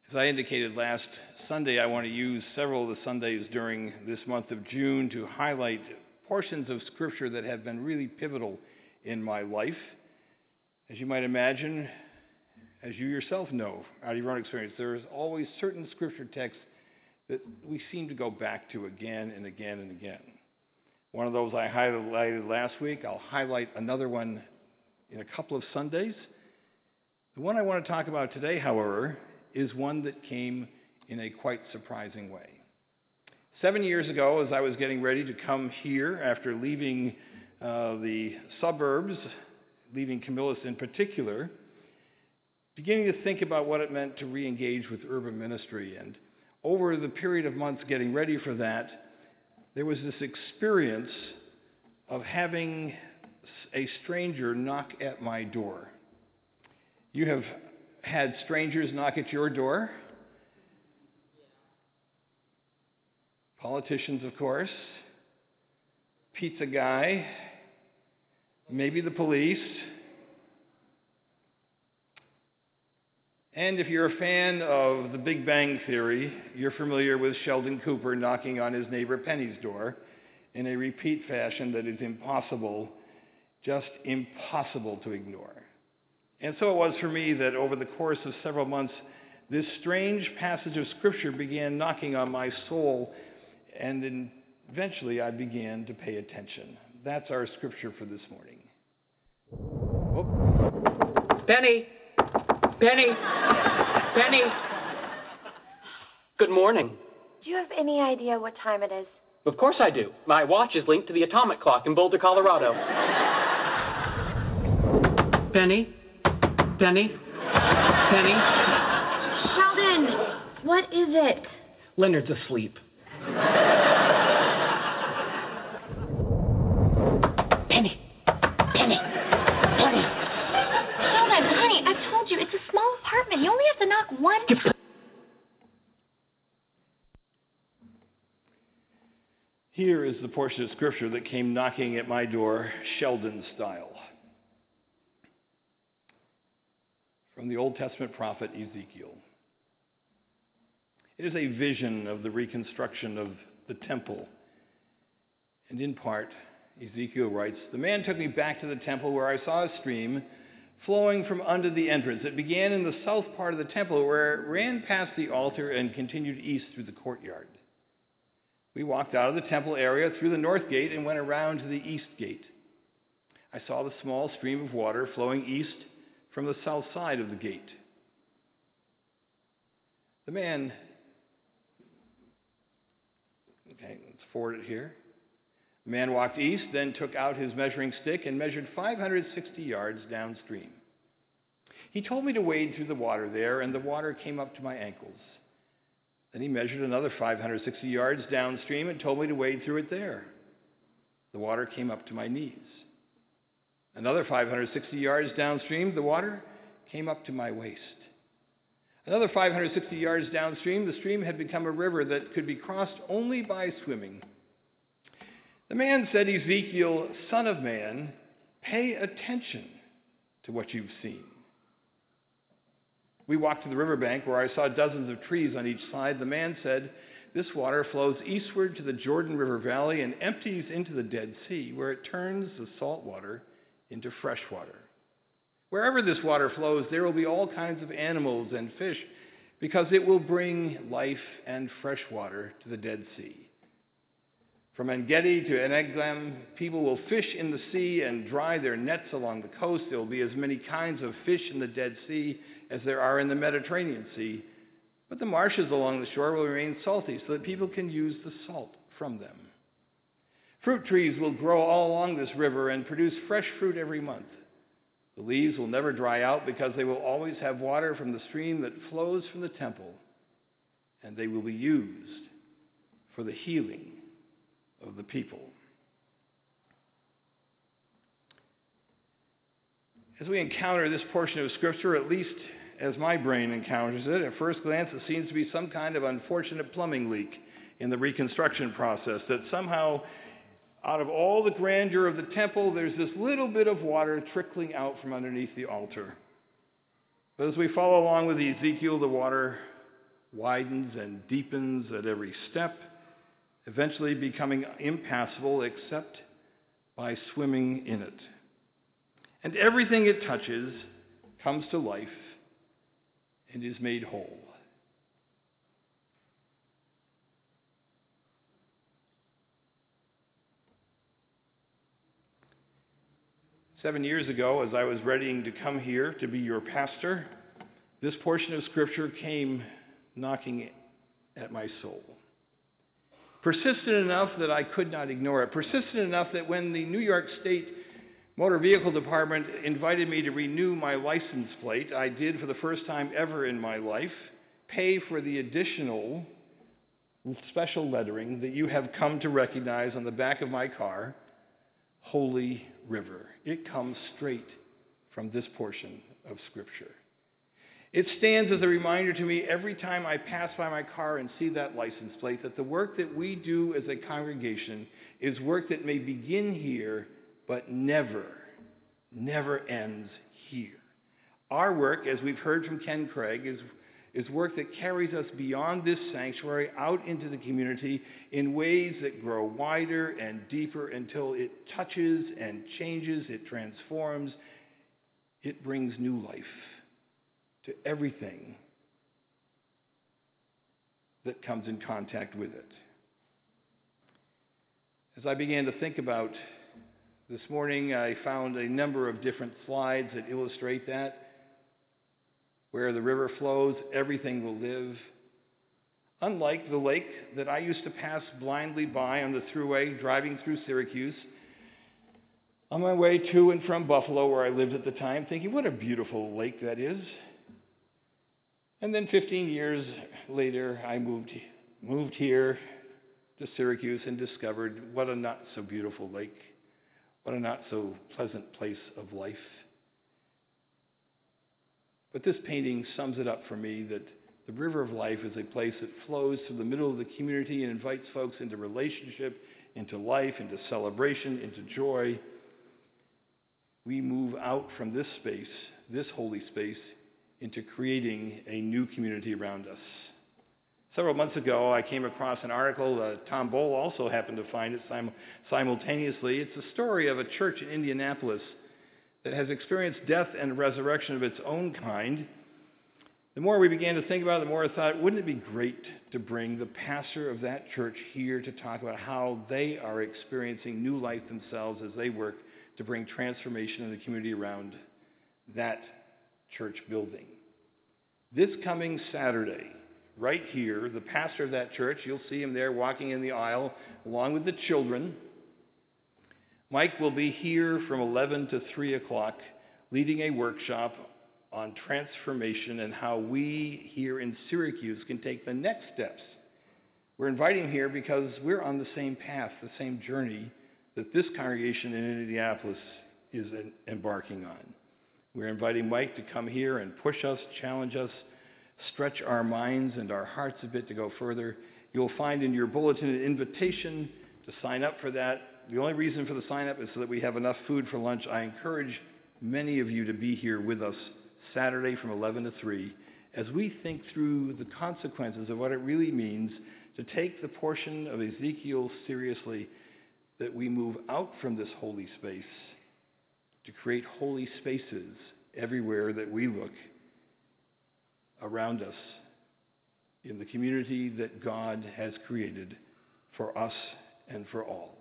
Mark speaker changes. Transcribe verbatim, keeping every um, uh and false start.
Speaker 1: As I indicated last Sunday, I want to use several of the Sundays during this month of June to highlight portions of Scripture that have been really pivotal in my life. As you might imagine, as you yourself know out of your own experience, there is always certain Scripture texts that we seem to go back to again and again and again. One of those I highlighted last week. I'll highlight another one in a couple of Sundays. The one I want to talk about today, however, is one that came in a quite surprising way. Seven years ago, as I was getting ready to come here after leaving uh, the suburbs, leaving Camillus in particular, beginning to think about what it meant to re-engage with urban ministry. And over the period of months getting ready for that, there was this experience of having a stranger knock at my door. You have had strangers knock at your door. Politicians, of course. Pizza guy. Maybe the police. And if you're a fan of The Big Bang Theory, you're familiar with Sheldon Cooper knocking on his neighbor Penny's door in a repeat fashion that is impossible, just impossible to ignore. And so it was for me that over the course of several months, this strange passage of Scripture began knocking on my soul, and then eventually I began to pay attention. That's our Scripture for this morning.
Speaker 2: Oh. Penny! Penny! Penny! Good morning.
Speaker 3: Do you have any idea what time it is?
Speaker 2: Of course I do. My watch is linked to the atomic clock in Boulder, Colorado. Penny? Penny? Penny?
Speaker 3: Sheldon, what is it?
Speaker 2: Leonard's asleep. Penny! Penny! Penny!
Speaker 3: Sheldon, honey, I told you, it's a small apartment. You only have to knock one time.
Speaker 1: Here is the portion of Scripture that came knocking at my door, Sheldon style. From the Old Testament prophet Ezekiel. It is a vision of the reconstruction of the temple. And in part, Ezekiel writes, "The man took me back to the temple where I saw a stream flowing from under the entrance. It began in the south part of the temple where it ran past the altar and continued east through the courtyard. We walked out of the temple area through the north gate and went around to the east gate. I saw the small stream of water flowing east from the south side of the gate. The man, okay, let's forward it here. The man walked east, then took out his measuring stick and measured five hundred sixty yards downstream. He told me to wade through the water there, and the water came up to my ankles. Then he measured another five hundred sixty yards downstream and told me to wade through it there. The water came up to my knees. Another five hundred sixty yards downstream, the water came up to my waist. Another five hundred sixty yards downstream, the stream had become a river that could be crossed only by swimming. The man said, Ezekiel, son of man, pay attention to what you've seen. We walked to the riverbank where I saw dozens of trees on each side. The man said, this water flows eastward to the Jordan River Valley and empties into the Dead Sea, where it turns the salt water into fresh water. Wherever this water flows, there will be all kinds of animals and fish, because it will bring life and fresh water to the Dead Sea. From En-Gedi to Eneglaim, people will fish in the sea and dry their nets along the coast. There will be as many kinds of fish in the Dead Sea as there are in the Mediterranean Sea, but the marshes along the shore will remain salty so that people can use the salt from them. Fruit trees will grow all along this river and produce fresh fruit every month. The leaves will never dry out because they will always have water from the stream that flows from the temple, and they will be used for the healing of the people." As we encounter this portion of Scripture, at least as my brain encounters it, at first glance it seems to be some kind of unfortunate plumbing leak in the reconstruction process, that somehow out of all the grandeur of the temple, there's this little bit of water trickling out from underneath the altar. But as we follow along with Ezekiel, the water widens and deepens at every step, eventually becoming impassable except by swimming in it. And everything it touches comes to life and is made whole. Seven years ago, as I was readying to come here to be your pastor, this portion of Scripture came knocking at my soul. Persistent enough that I could not ignore it. Persistent enough that when the New York State Motor Vehicle Department invited me to renew my license plate, I did for the first time ever in my life pay for the additional special lettering that you have come to recognize on the back of my car, Holy River. It comes straight from this portion of Scripture. It stands as a reminder to me every time I pass by my car and see that license plate that the work that we do as a congregation is work that may begin here, but never, never ends here. Our work, as we've heard from Ken Craig, is, is work that carries us beyond this sanctuary out into the community in ways that grow wider and deeper until it touches and changes, it transforms, it brings new life to everything that comes in contact with it. As I began to think about this morning, I found a number of different slides that illustrate that. Where the river flows, everything will live. Unlike the lake that I used to pass blindly by on the thruway driving through Syracuse, on my way to and from Buffalo, where I lived at the time, thinking, what a beautiful lake that is. And then fifteen years later, I moved moved here to Syracuse and discovered what a not-so-beautiful lake, what a not-so-pleasant place of life. But this painting sums it up for me that the river of life is a place that flows through the middle of the community and invites folks into relationship, into life, into celebration, into joy. We move out from this space, this holy space, into creating a new community around us. Several months ago, I came across an article. Uh, Tom Bowl also happened to find it sim- simultaneously. It's a story of a church in Indianapolis that has experienced death and resurrection of its own kind. The more we began to think about it, the more I thought, wouldn't it be great to bring the pastor of that church here to talk about how they are experiencing new life themselves as they work to bring transformation in the community around that church building. This coming Saturday, right here, the pastor of that church, you'll see him there walking in the aisle along with the children. Mike will be here from eleven to three o'clock leading a workshop on transformation and how we here in Syracuse can take the next steps. We're inviting him here because we're on the same path, the same journey that this congregation in Indianapolis is embarking on. We're inviting Mike to come here and push us, challenge us, stretch our minds and our hearts a bit to go further. You'll find in your bulletin an invitation to sign up for that. The only reason for the sign up is so that we have enough food for lunch. I encourage many of you to be here with us Saturday from eleven to three as we think through the consequences of what it really means to take the portion of Ezekiel seriously, that we move out from this holy space to create holy spaces everywhere that we look around us in the community that God has created for us and for all.